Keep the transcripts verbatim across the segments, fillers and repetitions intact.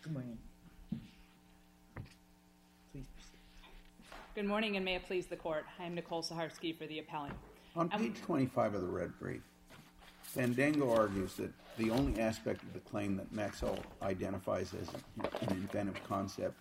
Good morning. Please proceed. Good morning, and may it please the Court. I am Nicole Saharsky for the appellant. On page twenty-five of the red brief, Fandango argues that the only aspect of the claim that Maxell identifies as an inventive concept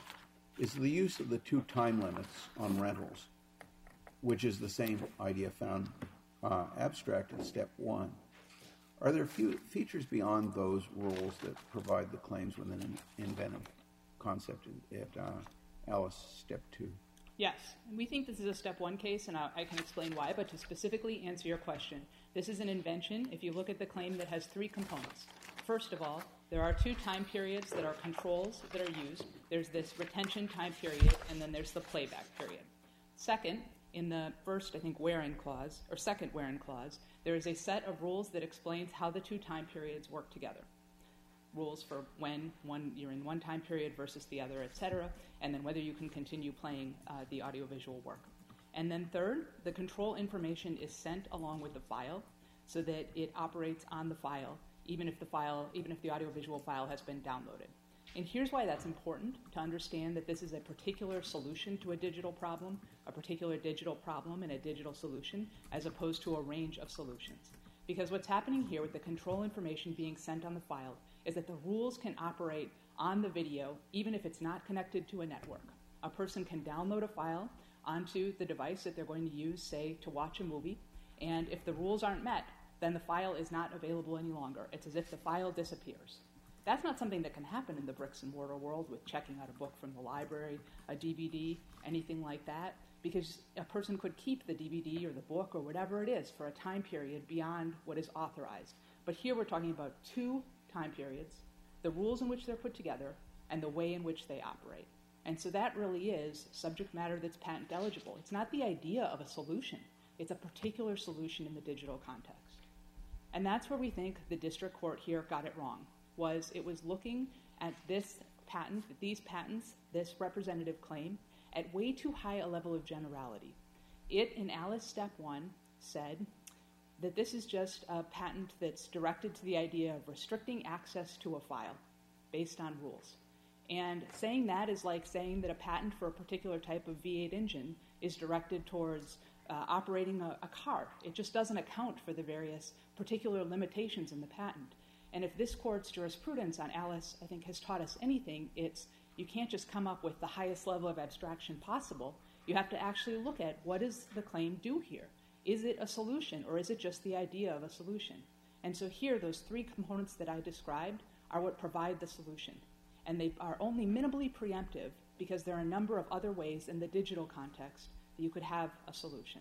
is the use of the two time limits on rentals, which is the same idea found uh, abstract in step one. Are there few features beyond those rules that provide the claims with an inventive concept at uh, Alice step two? Yes, and we think this is a step one case, and I, I can explain why, but to specifically answer your question, this is an invention. If you look at the claim, that has three components. First of all, there are two time periods that are controls that are used. There's this retention time period, and then there's the playback period. Second, in the first, I think, wherein clause, or second wherein clause, there is a set of rules that explains how the two time periods work together. Rules for when one you're in one time period versus the other, et cetera, and then whether you can continue playing uh, the audiovisual work. And then third, the control information is sent along with the file so that it operates on the file, even if the file, even if the audiovisual file has been downloaded. And here's why that's important, to understand that this is a particular solution to a digital problem, a particular digital problem and a digital solution, as opposed to a range of solutions. Because what's happening here with the control information being sent on the file is that the rules can operate on the video even if it's not connected to a network. A person can download a file onto the device that they're going to use, say, to watch a movie, and if the rules aren't met, then the file is not available any longer. It's as if the file disappears. That's not something that can happen in the bricks and mortar world with checking out a book from the library, a D V D, anything like that, because a person could keep the D V D or the book or whatever it is for a time period beyond what is authorized. But here we're talking about two time periods, the rules in which they're put together, and the way in which they operate. And so that really is subject matter that's patent eligible. It's not the idea of a solution. It's a particular solution in the digital context. And that's where we think the district court here got it wrong, was it was looking at this patent, these patents, this representative claim, at way too high a level of generality. It, in Alice Step one, said that this is just a patent that's directed to the idea of restricting access to a file based on rules. And saying that is like saying that a patent for a particular type of V eight engine is directed towards uh, operating a, a car. It just doesn't account for the various particular limitations in the patent. And if this court's jurisprudence on Alice, I think, has taught us anything, it's you can't just come up with the highest level of abstraction possible. You have to actually look at what does the claim do here? Is it a solution, or is it just the idea of a solution? And so here, those three components that I described are what provide the solution. And they are only minimally preemptive because there are a number of other ways in the digital context that you could have a solution.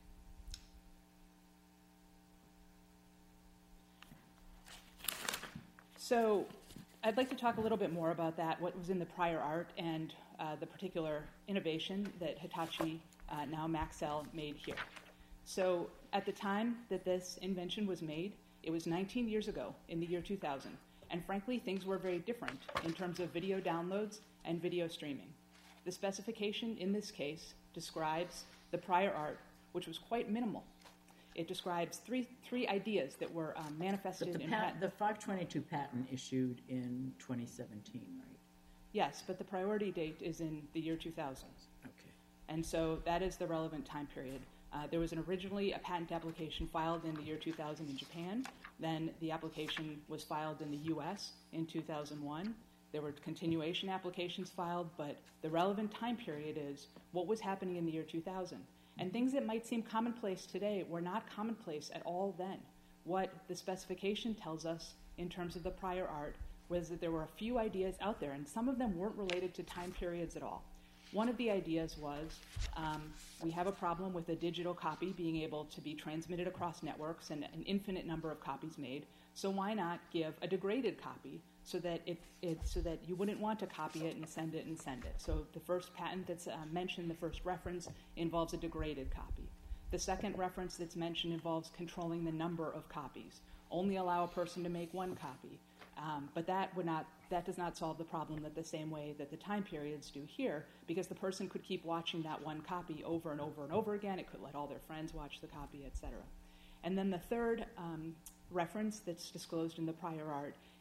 So I'd like to talk a little bit more about that, what was in the prior art and uh, the particular innovation that Hitachi, uh, now Maxell, made here. So at the time that this invention was made, it was nineteen years ago, in the year two thousand. And frankly, things were very different in terms of video downloads and video streaming. The specification in this case describes the prior art, which was quite minimal. It describes three three ideas that were um, manifested but the in pat- patent. The five twenty-two patent issued in twenty seventeen, right? Yes, but the priority date is in the year two thousand. Okay. And so that is the relevant time period. Uh, there was an originally a patent application filed in the year two thousand in Japan. Then the application was filed in the U S in two thousand one. There were continuation applications filed, but the relevant time period is what was happening in the year two thousand. And things that might seem commonplace today were not commonplace at all then. What the specification tells us in terms of the prior art was that there were a few ideas out there, and some of them weren't related to time periods at all. One of the ideas was um, we have a problem with a digital copy being able to be transmitted across networks and an infinite number of copies made, so why not give a degraded copy so that it, it so that you wouldn't want to copy it and send it and send it. So the first patent that's uh, mentioned, the first reference, involves a degraded copy. The second reference that's mentioned involves controlling the number of copies. Only allow a person to make one copy. Um, but that would not that does not solve the problem that the same way that the time periods do here, because the person could keep watching that one copy over and over and over again. It could let all their friends watch the copy, et cetera. And then the third um, reference that's disclosed in the prior art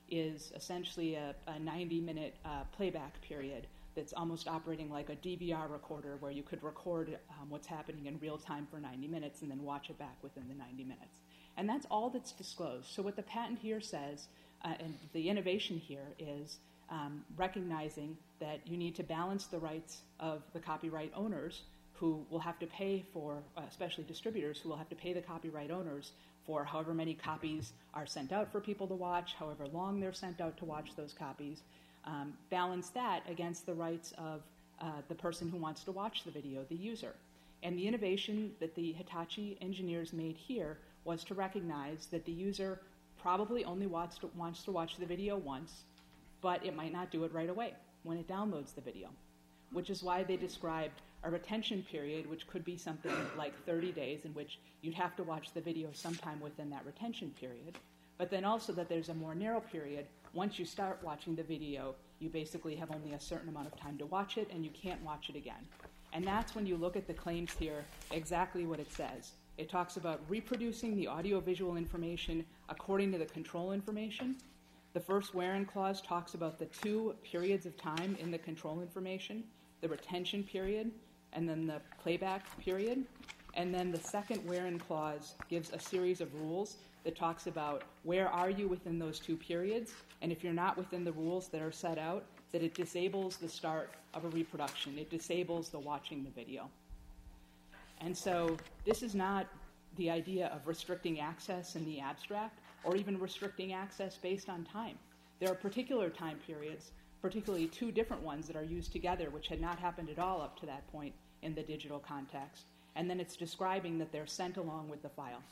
is essentially a ninety-minute uh, playback period that's almost operating like a D V R recorder where you could record um, what's happening in real time for ninety minutes and then watch it back within the ninety minutes. And that's all that's disclosed. So what the patent here says, uh, and the innovation here is um, recognizing that you need to balance the rights of the copyright owners who will have to pay for, uh, especially distributors, who will have to pay the copyright owners for however many copies are sent out for people to watch, however long they're sent out to watch those copies. Um, balance that against the rights of uh, the person who wants to watch the video, the user. And the innovation that the Hitachi engineers made here was to recognize that the user probably only wants to, wants to watch the video once, but it might not do it right away when it downloads the video, which is why they described a retention period, which could be something like thirty days, in which you'd have to watch the video sometime within that retention period. But then also that there's a more narrow period. Once you start watching the video, you basically have only a certain amount of time to watch it, and you can't watch it again. And that's when you look at the claims here, exactly what it says. It talks about reproducing the audiovisual information according to the control information. The first wherein clause talks about the two periods of time in the control information, the retention period, and then the playback period. And then the second wherein clause gives a series of rules that talks about where are you within those two periods, and if you're not within the rules that are set out, that it disables the start of a reproduction. It disables the watching the video. And so this is not the idea of restricting access in the abstract or even restricting access based on time. There are particular time periods, particularly two different ones that are used together, which had not happened at all up to that point in the digital context. And then it's describing that they're sent along with the file.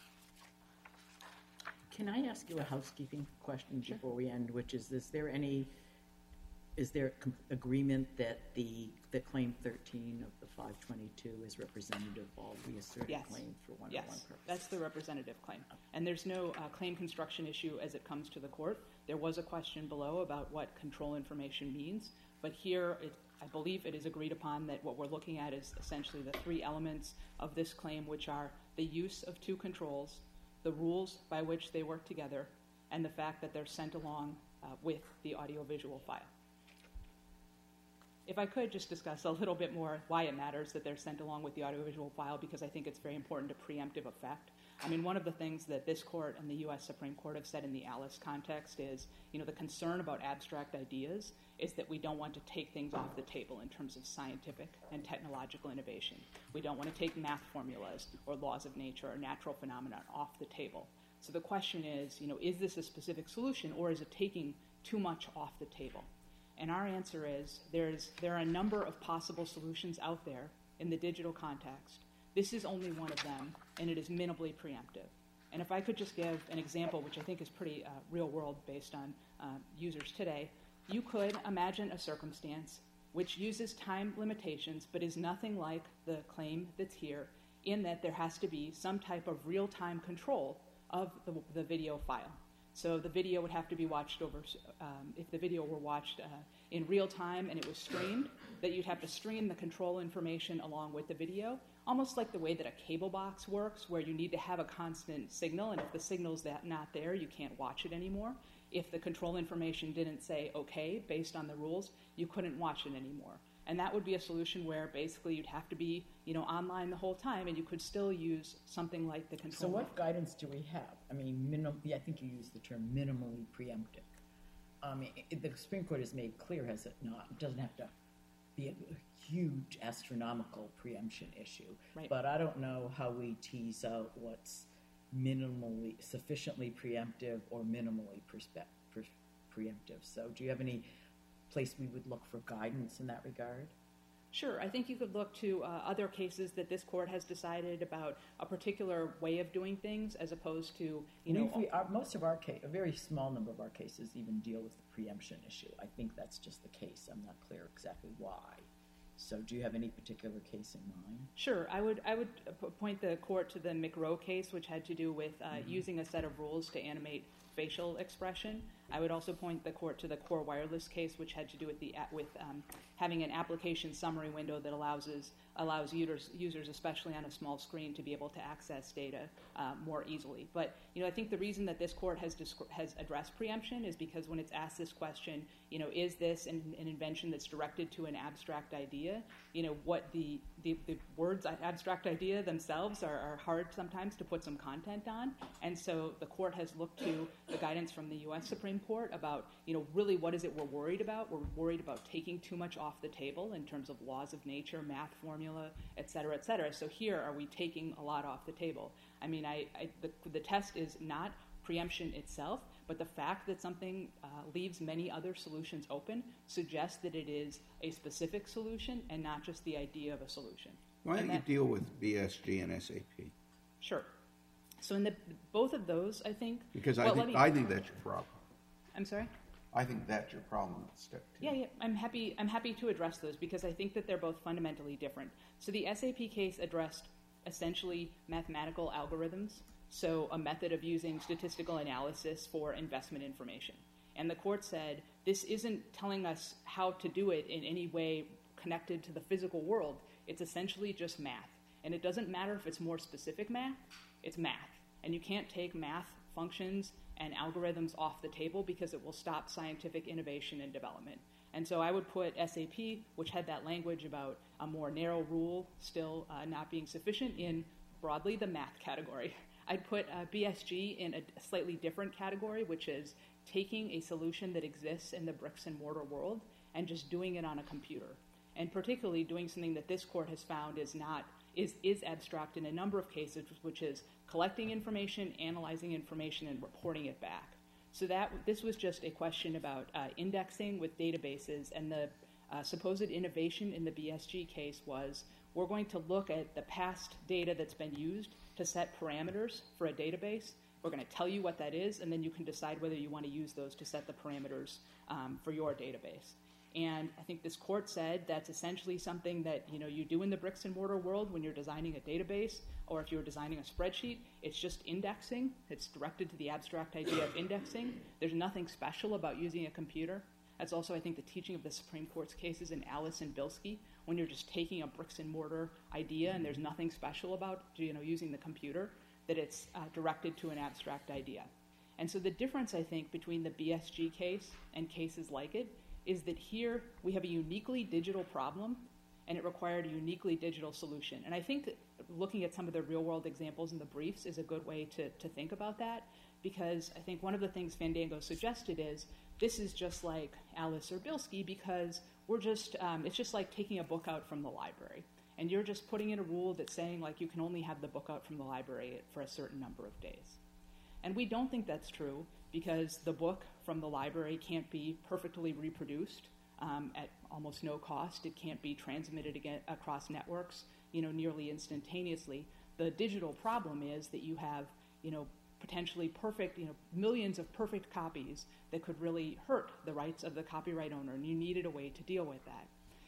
Can I ask you a housekeeping question Sure. before we end, which is, is there any, is there com- agreement that the the claim thirteen of the five twenty-two is representative of all the asserted Yes. claims for one oh one Yes, purposes? that's the representative claim. And there's no uh, claim construction issue as it comes to the court. There was a question below about what control information means, but here it, I believe it is agreed upon that what we're looking at is essentially the three elements of this claim, which are the use of two controls, the rules by which they work together, and the fact that they're sent along uh, with the audiovisual file. If I could just discuss a little bit more why it matters that they're sent along with the audiovisual file, because I think it's very important to preemptive effect. I mean, one of the things that this court and the U S Supreme Court have said in the Alice context is, you know, the concern about abstract ideas is that we don't want to take things off the table in terms of scientific and technological innovation. We don't want to take math formulas or laws of nature or natural phenomena off the table. So the question is, you know, is this a specific solution, or is it taking too much off the table? And our answer is there's, there are a number of possible solutions out there in the digital context. This is only one of them, and it is minimally preemptive. And if I could just give an example, which I think is pretty uh, real-world based on uh, users today, you could imagine a circumstance which uses time limitations but is nothing like the claim that's here, in that there has to be some type of real-time control of the, the video file. So the video would have to be watched over, um, if the video were watched uh, in real time and it was streamed, that you'd have to stream the control information along with the video, almost like the way that a cable box works, where you need to have a constant signal, and if the signal's that not there, you can't watch it anymore. If the control information didn't say okay based on the rules, you couldn't watch it anymore. And that would be a solution where basically you'd have to be, you know, online the whole time, and you could still use something like the control. So what guidance do we have? I mean, minim- yeah, I think you used the term minimally preemptive. Um, it, the Supreme Court has made clear, has it not? It doesn't have to be a huge astronomical preemption issue. Right. But I don't know how we tease out what's minimally, sufficiently preemptive or minimally perspe- pre- preemptive. So do you have any place we would look for guidance in that regard? Sure. I think you could look to uh, other cases that this court has decided about a particular way of doing things, as opposed to, you know... We, our, most of our case, a very small number of our cases even deal with the preemption issue. I think that's just the case. I'm not clear exactly why. So do you have any particular case in mind? Sure. I would I would point the court to the McRow case, which had to do with uh, mm-hmm. using a set of rules to animate facial expression. I would also point the court to the Core Wireless case, which had to do with the with um, having an application summary window that allows us, allows users, users, especially on a small screen, to be able to access data uh, more easily. But you know, I think the reason that this court has descri- has addressed preemption is because when it's asked this question, you know, is this an, an invention that's directed to an abstract idea? You know, what the the, the words abstract idea themselves are, are hard sometimes to put some content on, and so the court has looked to the guidance from the U S Supreme Court about, you know, really what is it we're worried about? We're worried about taking too much off the table in terms of laws of nature, math formula, et cetera, et cetera. So here, are we taking a lot off the table? I mean, I, I the, the test is not preemption itself, but the fact that something uh, leaves many other solutions open suggests that it is a specific solution and not just the idea of a solution. Why don't and you that, deal with B S G and S A P? Sure. So in the both of those, I think... Because well, I think me, I think that's your problem. I'm sorry? I think that's your problem at step two. Yeah, yeah. I'm happy I'm happy to address those because I think that they're both fundamentally different. So the S A P case addressed essentially mathematical algorithms, so a method of using statistical analysis for investment information. And the court said, this isn't telling us how to do it in any way connected to the physical world. It's essentially just math. And it doesn't matter if it's more specific math, it's math. And you can't take math functions and algorithms off the table because it will stop scientific innovation and development. And so I would put S A P, which had that language about a more narrow rule still uh, not being sufficient, in broadly the math category. I'd put uh, B S G in a slightly different category, which is taking a solution that exists in the bricks and mortar world and just doing it on a computer. And particularly doing something that this court has found is not is, is abstract in a number of cases, which is collecting information, analyzing information, and reporting it back. So that this was just a question about uh, indexing with databases, and the uh, supposed innovation in the B S G case was we're going to look at the past data that's been used to set parameters for a database. We're going to tell you what that is, and then you can decide whether you want to use those to set the parameters um, for your database. And I think this court said that's essentially something that, you know, you do in the bricks and mortar world when you're designing a database, or if you're designing a spreadsheet. It's just indexing. It's directed to the abstract idea of indexing. There's nothing special about using a computer. That's also, I think, the teaching of the Supreme Court's cases in Alice and Bilski, when you're just taking a bricks and mortar idea and there's nothing special about, you know, using the computer, that it's uh, directed to an abstract idea. And so the difference, I think, between the B S G case and cases like it is that here we have a uniquely digital problem, and it required a uniquely digital solution. And I think that looking at some of the real-world examples in the briefs is a good way to, to think about that, because I think one of the things Fandango suggested is this is just like Alice or Bilski because we're just um, it's just like taking a book out from the library, and you're just putting in a rule that's saying like you can only have the book out from the library for a certain number of days. And we don't think that's true because the book from the library can't be perfectly reproduced um, at almost no cost. It can't be transmitted again across networks, you know, nearly instantaneously. The digital problem is that you have, you know, potentially perfect, you know, millions of perfect copies that could really hurt the rights of the copyright owner, and you needed a way to deal with that.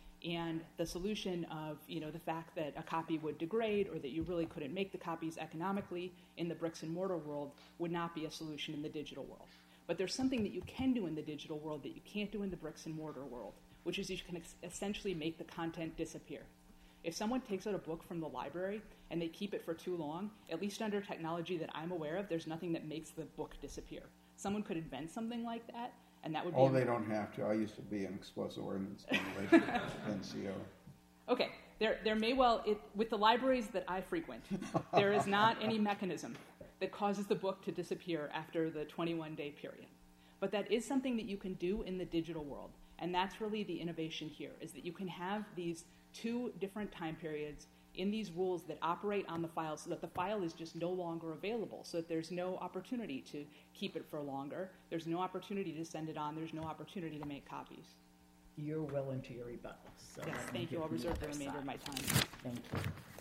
And the solution of, you know, the fact that a copy would degrade or that you really couldn't make the copies economically in the bricks and mortar world would not be a solution in the digital world. But there's something that you can do in the digital world that you can't do in the bricks and mortar world, which is you can ex- essentially make the content disappear. If someone takes out a book from the library and they keep it for too long, at least under technology that I'm aware of, there's nothing that makes the book disappear. Someone could invent something like that, and that would be... Oh, they don't have to. I used to be an explosive ordnance demolition N C O. Okay, there, there may well... It, with the libraries that I frequent, there is not any mechanism that causes the book to disappear after the twenty-one day period. But that is something that you can do in the digital world, and that's really the innovation here, is that you can have these two different time periods in these rules that operate on the file so that the file is just no longer available, so that there's no opportunity to keep it for longer, there's no opportunity to send it on, there's no opportunity to make copies. You're well into your rebuttal. So Yes, thank you. I'll reserve the remainder of my time. Thank you.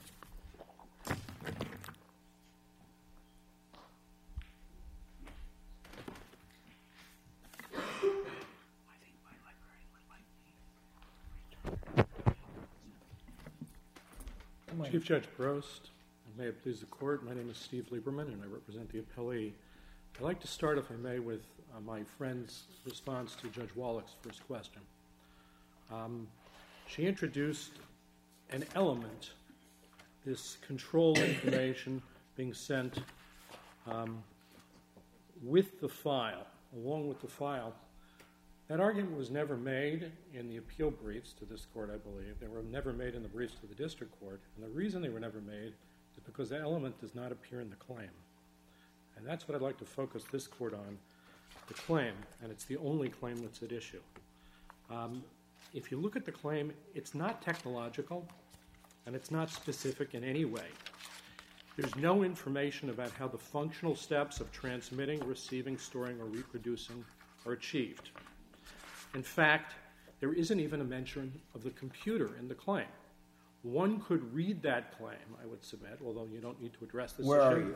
Chief Judge Prost, and may it please the court, my name is Steve Lieberman and I represent the appellee. I'd like to start, if I may, with uh, my friend's response to Judge Wallach's first question. Um, she introduced an element, this control information being sent um, with the file, along with the file. That argument was never made in the appeal briefs to this court, I believe. They were never made in the briefs to the district court. And the reason they were never made is because that element does not appear in the claim. And that's what I'd like to focus this court on, the claim. And it's the only claim that's at issue. Um, if you look at the claim, it's not technological, and it's not specific in any way. There's no information about how the functional steps of transmitting, receiving, storing, or reproducing are achieved. In fact, there isn't even a mention of the computer in the claim. One could read that claim, I would submit, although you don't need to address this Where issue. are you?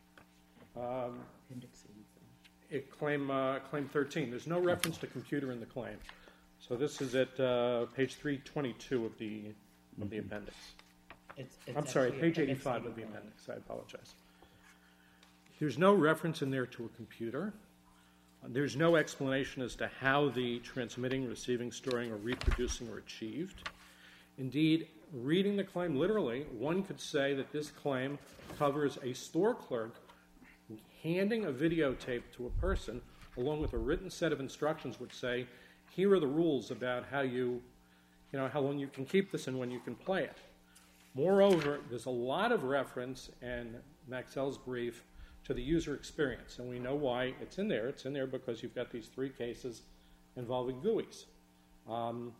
Um, it claim, uh, claim thirteen. There's no reference to computer in the claim. So this is at uh, page three twenty-two of the, of the appendix. It's, it's I'm sorry, actually page appendix eighty-five of the eighty-one. appendix. I apologize. There's no reference in there to a computer. There's no explanation as to how the transmitting, receiving, storing, or reproducing are achieved. Indeed, reading the claim literally, one could say that this claim covers a store clerk handing a videotape to a person along with a written set of instructions which say, here are the rules about how you, you know, how long you can keep this and when you can play it. Moreover, there's a lot of reference in Maxell's brief to the user experience, and we know why it's in there. It's in there because you've got these three cases involving G U Is. Um,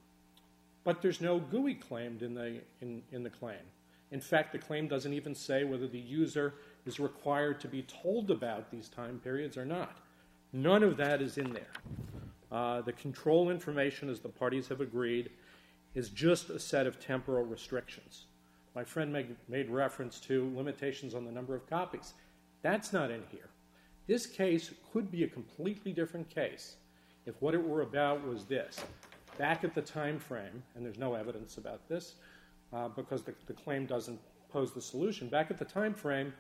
but there's no G U I claimed in the, in, in the claim. In fact, the claim doesn't even say whether the user is required to be told about these time periods or not. None of that is in there. Uh, the control information, as the parties have agreed, is just a set of temporal restrictions. My friend made, made reference to limitations on the number of copies. That's not in here. This case could be a completely different case if what it were about was this. Back at the time frame, and there's no evidence about this uh, because the, the claim doesn't pose the solution. Back at the time frame,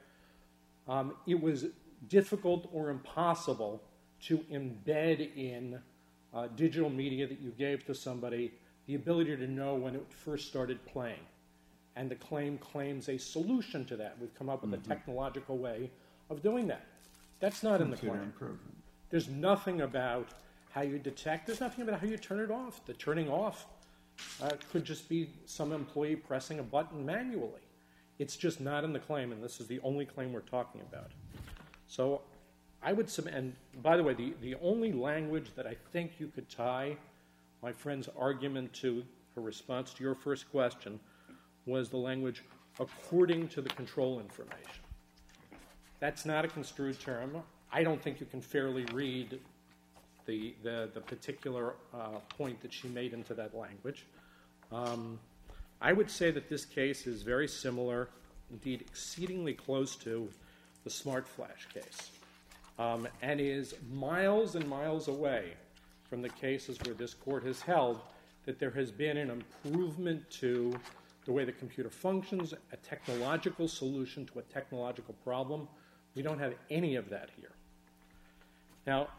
um, it was difficult or impossible to embed in uh, digital media that you gave to somebody the ability to know when it first started playing. And the claim claims a solution to that. We've come up with mm-hmm. a technological way of doing that. That's not in the claim. Improvement. There's nothing about how you detect. There's nothing about how you turn it off. The turning off uh, could just be some employee pressing a button manually. It's just not in the claim, and this is the only claim we're talking about. So I would submit, and by the way, the, the only language that I think you could tie my friend's argument to, her response to your first question, was the language according to the control information. That's not a construed term. I don't think you can fairly read the, the, the particular uh, point that she made into that language. Um, I would say that this case is very similar, indeed exceedingly close to the Smart Flash case, um, and is miles and miles away from the cases where this court has held that there has been an improvement to the way the computer functions, a technological solution to a technological problem. We don't have any of that here. Now,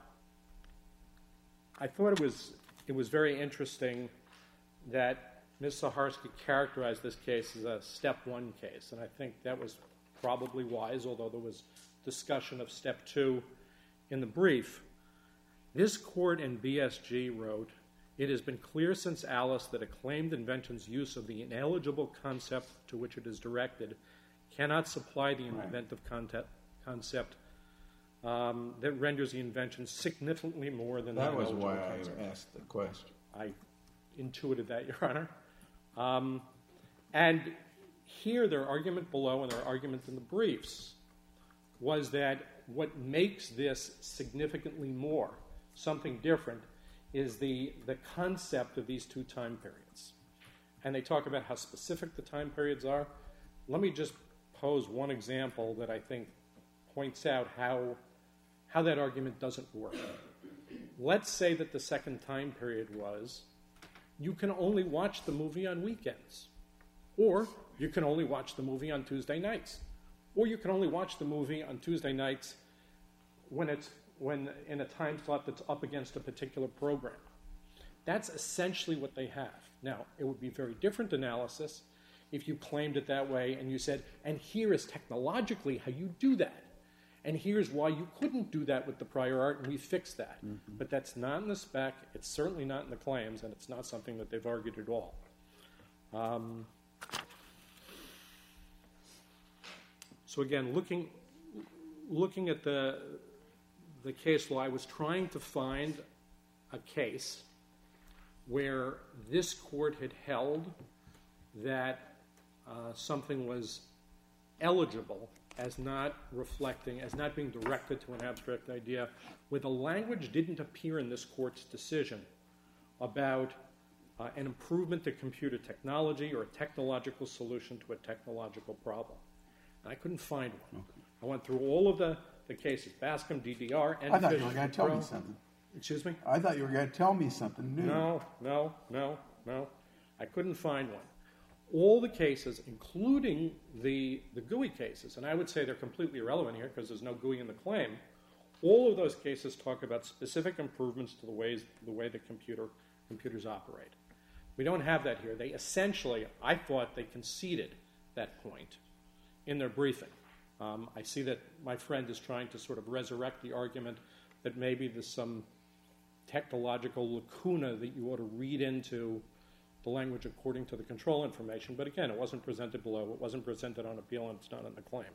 I thought it was, it was very interesting that Miz Saharsky characterized this case as a step one case, and I think that was probably wise, although there was discussion of step two in the brief. This court in B S G wrote, "It has been clear since Alice that a claimed invention's use of the ineligible concept to which it is directed cannot supply the inventive concept, concept um, that renders the invention significantly more than that the was ineligible why concept." I asked the question. I intuited that, Your Honor. Um, and here, their argument below and their argument in the briefs was that what makes this significantly more, something different, is the, the concept of these two time periods. And they talk about how specific the time periods are. Let me just pose one example that I think points out how, how that argument doesn't work. Let's say that the second time period was, you can only watch the movie on weekends, or you can only watch the movie on Tuesday nights, or you can only watch the movie on Tuesday nights when it's when in a time slot that's up against a particular program. That's essentially what they have. Now, it would be very different analysis if you claimed it that way and you said, and here is technologically how you do that. And here's why you couldn't do that with the prior art, and we fixed that. Mm-hmm. But that's not in the spec, it's certainly not in the claims, and it's not something that they've argued at all. Um, so again, looking looking at the, the case law, I was trying to find a case where this court had held that uh, something was eligible as not reflecting, as not being directed to an abstract idea, where the language didn't appear in this court's decision about uh, an improvement to computer technology or a technological solution to a technological problem. And I couldn't find one. Okay. I went through all of the, the cases, Bascom, D D R, and I thought you were going to tell Pro. me something. Excuse me? I thought you were going to tell me something new. No, no, no, no. I couldn't find one. All the cases, including the, the G U I cases, and I would say they're completely irrelevant here because there's no G U I in the claim, all of those cases talk about specific improvements to the ways the way the computer computers operate. We don't have that here. They essentially, I thought they conceded that point in their briefing. Um, I see that my friend is trying to sort of resurrect the argument that maybe there's some technological lacuna that you ought to read into the language according to the control information. But again, it wasn't presented below. It wasn't presented on appeal, and it's not in the claim.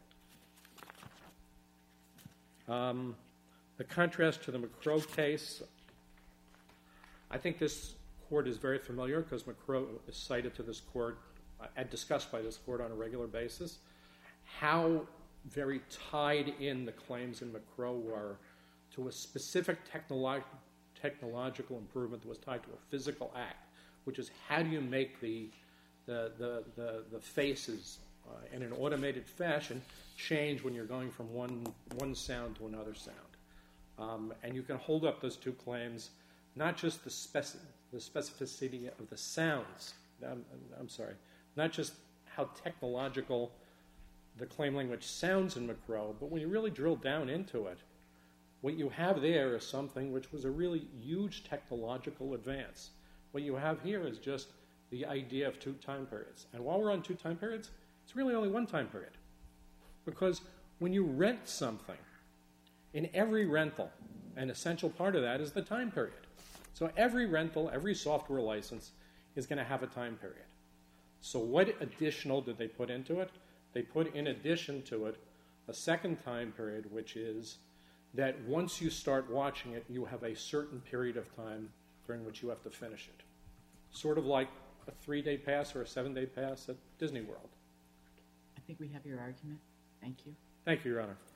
Um, the contrast to the McCrow case, I think this court is very familiar because McCrow is cited to this court uh, and discussed by this court on a regular basis. How very tied in the claims in McCrow were to a specific technolo- technological improvement that was tied to a physical act, which is how do you make the the the the, the faces uh, in an automated fashion change when you're going from one one sound to another sound, um, and you can hold up those two claims, not just the speci- the specificity of the sounds. I'm, I'm sorry, not just how technological the claim language sounds in McCrow, but when you really drill down into it, what you have there is something which was a really huge technological advance. What you have here is just the idea of two time periods. And while we're on two time periods, it's really only one time period. Because when you rent something, in every rental, an essential part of that is the time period. So every rental, every software license is going to have a time period. So what additional did they put into it? They put in addition to it a second time period, which is that once you start watching it, you have a certain period of time during which you have to finish it. Sort of like a three-day pass or a seven-day pass at Disney World. I think we have your argument. Thank you. Thank you, Your Honor.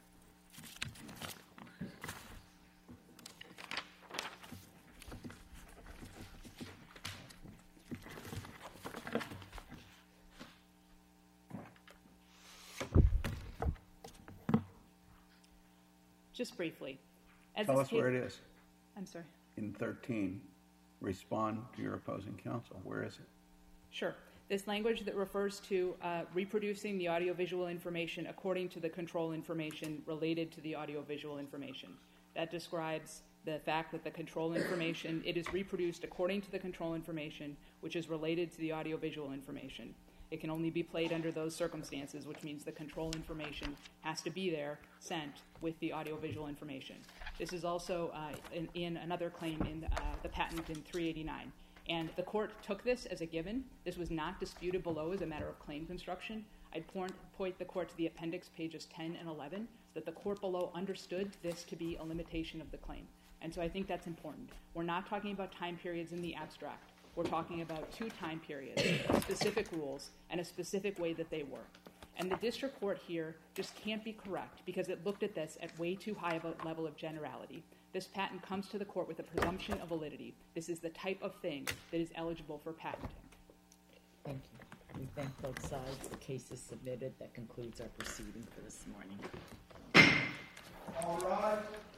Just briefly. As Tell this us case- where it is. I'm sorry. In thirteen, respond to your opposing counsel. Where is it? Sure. This language that refers to uh, reproducing the audiovisual information according to the control information related to the audiovisual information. That describes the fact that the control information, it is reproduced according to the control information, which is related to the audiovisual information. It can only be played under those circumstances, which means the control information has to be there, sent with the audiovisual information. This is also uh, in, in another claim in uh, the patent in three eighty-nine. And the court took this as a given. This was not disputed below as a matter of claim construction. I'd point, point the court to the appendix, pages ten and eleven, that the court below understood this to be a limitation of the claim. And so I think that's important. We're not talking about time periods in the abstract. We're talking about two time periods, specific rules, and a specific way that they work. And the district court here just can't be correct because it looked at this at way too high of a level of generality. This patent comes to the court with a presumption of validity. This is the type of thing that is eligible for patenting. Thank you. We thank both sides. The case is submitted. That concludes our proceeding for this morning. All right.